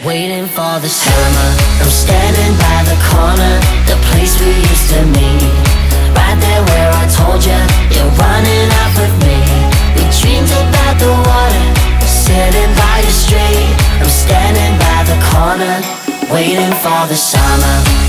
waiting for the summer. I'm standing by the corner, the place we used to meet. Right there where I told you, you're running off with me. We dreamed about the water, sitting by the street. I'm standing by the corner, waiting for the summer.